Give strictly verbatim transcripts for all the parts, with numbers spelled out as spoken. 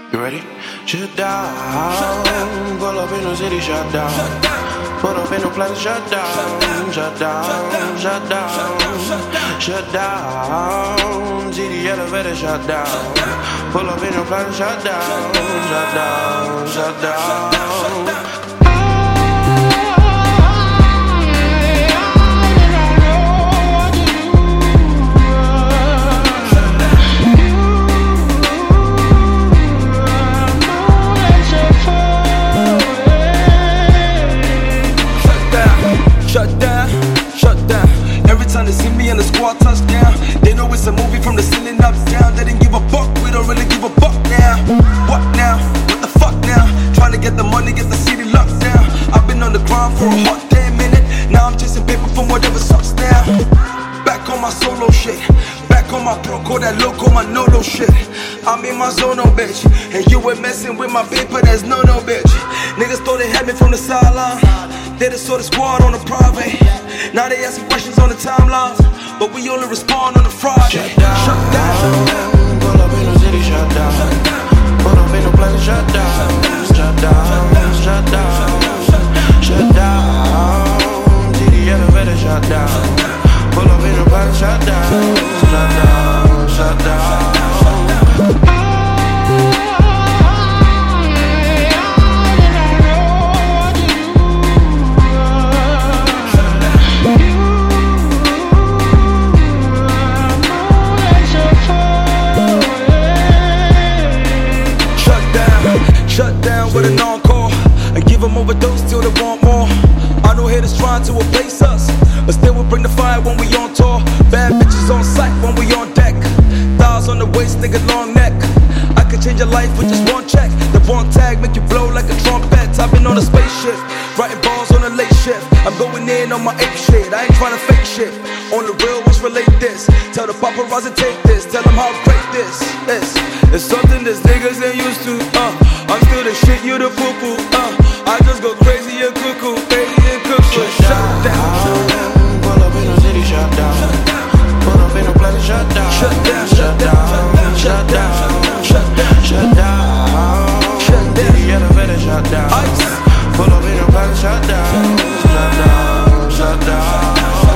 You ready? Shut down. Pull up in the city, shut down. Put up in the plaza, shut down. Shut down, shut down, shut down. See the elevator, shut down. Pull up in the plaza, shut down. Shut down, shut down. Shut down, shut down. Every time they see me in the squad touchdown, they know it's a movie from the ceiling up down. They didn't give a fuck, we don't really give a fuck now. What now? What the fuck now? Trying to get the money, get the city locked down. I've been on the grind for a hot damn minute. Now I'm chasing paper from whatever sucks now. Back on my solo shit. Back on my proco, that loco, my no-no shit. I'm in my zone, oh bitch. And you ain't messing with my paper, there's no-no bitch. Niggas thought they had me from the sideline. They just saw the squad on the private. Now they asking questions on the timeline, but we only respond on the Friday. Shut down, shut down. Pull up in the city, shut down. Pull up in the plaza, shut down. Shut down, shut down, shut down. See the elevator, shut down. Pull up in the plaza, shut down. Shut down, shut down. Shut down with an encore and give them overdose till they want more. I know haters trying to replace us, but still we bring the fire when we on tour. Bad bitches on sight when we on deck. Thighs on the waist, nigga long neck. I could change your life with just one check. The one tag make you blow like a trumpet. I've been on a spaceship, writing balls on a late shift. I'm going in on my ape shit, I ain't trying to fake shit. On the real, let's relate this. Tell the paparazzi take this, tell them how great this is. It's something that niggas ain't used to, uh I'm still the shit, you the poo-poo, uh I just go crazy and cuckoo, crazy and cuckoo. Shut down. Pull up in the city, shut down. Pull up in the plaza, shut down. Shut down, shut down, shut down, shut down, shut down. Shut down. The elevator, shut down. Pull up in the plaza, shut down. Shut down, shut down.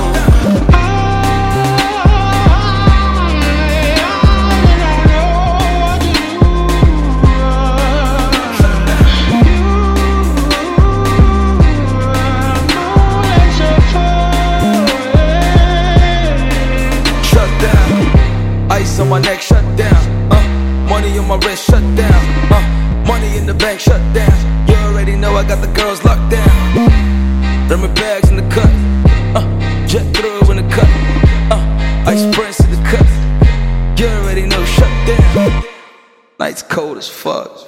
Ice on my neck, shut down. Uh, money on my wrist, shut down. Uh, money in the bank, shut down. You already know I got the girls locked down. Bring me bags in the cut. Uh, jet through in the cut. Uh, Ice Prince in the cut. You already know, shut down. Night's cold as fuck.